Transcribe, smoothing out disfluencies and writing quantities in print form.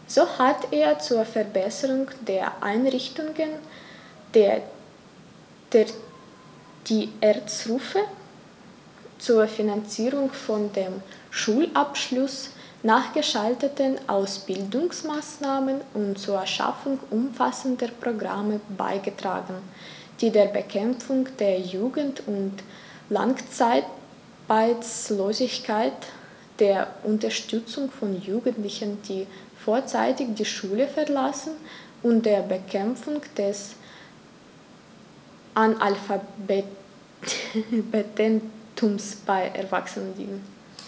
So hat er zur Verbesserung der Einrichtungen der, der die Erzrufe, zur Finanzierung von dem Schulabschluss nachgeschalteten Ausbildungsmaßnahmen und zur Schaffung umfassender Programme beigetragen, die der Bekämpfung der Jugend- und Langzeitarbeitslosigkeit, der Unterstützung von Jugendlichen, die vorzeitig die Schule verlassen, und der Bekämpfung des Analphabetentums bei Erwachsenen dienen.